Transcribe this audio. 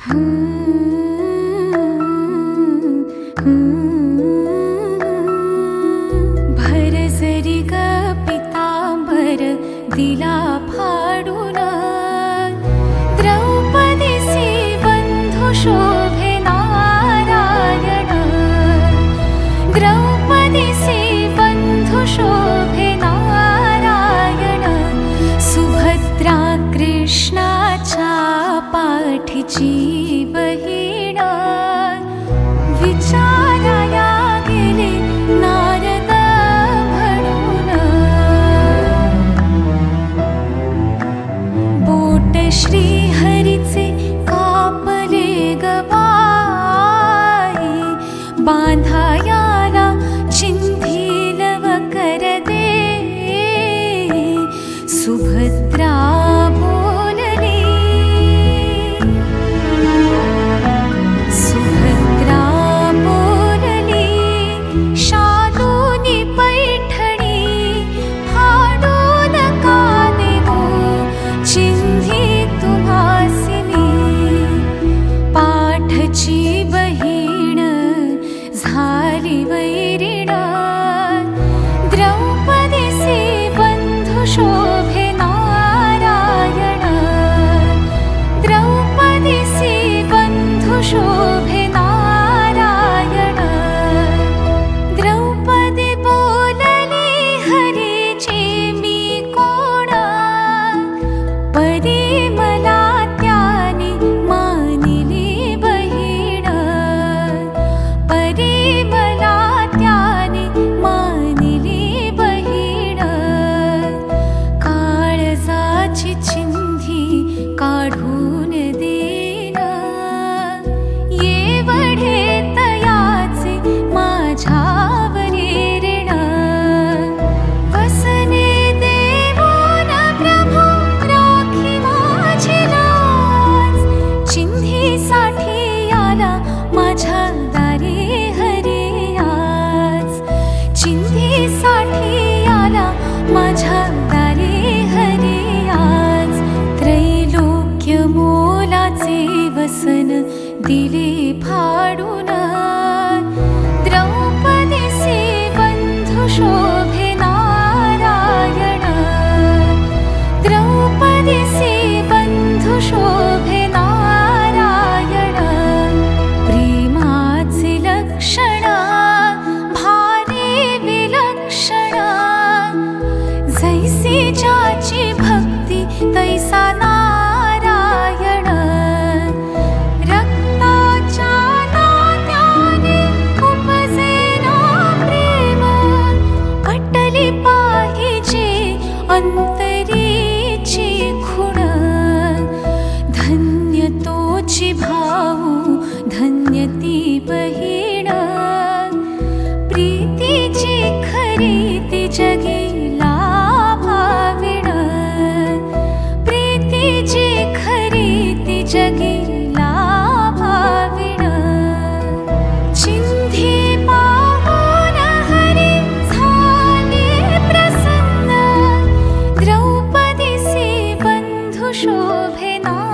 भरजरी ग पितांबर दिला फाडून, द्रौपदीसी बंधू शोभे नारायण, द्रौपदीसी बंधू शोभे नारायण, सुभद्रा कृष्णाच्या पाठीची बहीण, विचाराया गेले नारद म्हणून, बोट श्रीहरीचे कापले ग बाई, बांधायाला चिंधील कर दे, सुभद्रा बोलली, सुभद्रा बोलली, शालूनी पैठणी फाडून का देऊ, चिंधी तुम्हासिनी, पाठची बहीण झाली वैरीण, द्रौपदीसी बंधू शोभे नारायण, द्रौपदीसी बंधू शोभे नारायण, द्रौपदी बोलली हरीची मी कोण, परी मला त्याने मानिली बहीण, परी मला त्याने मानिली बहीण, काळजाची चिंधी काढून देन, येवढे तयाचे माझ्यावरी ऋण, वसने देवोन प्रभू राखी माझी लाज, चिंधीसाठी आला माझ्या दारी हरी आज, चिंधीसाठी आला माझ्या दारी हरी आज, त्रैलोक्य मोलाचे वसन दिले फाडून, द्रौपदीसी बंधू शोभे नारायण, द्रौपदीसी बंधू शोभे नारायण, प्रेमाचे लक्षण भारी विलक्षण, जैसी ज्याची भक्ती तैसा नारायण, रक्ताच्या नात्याने उपजे ना प्रेम, पटली पाहिजे अंतरीची खुण, धन्य तोची भाऊ धन्य ती बहीण, प्रीतीची खरी ती जगीला भाविण, प्रीतीची खरी ती जगीला भाविण, चिंधी पाहून हरी झाले प्रसन्न, द्रौपदीसी बंधू शोभे ना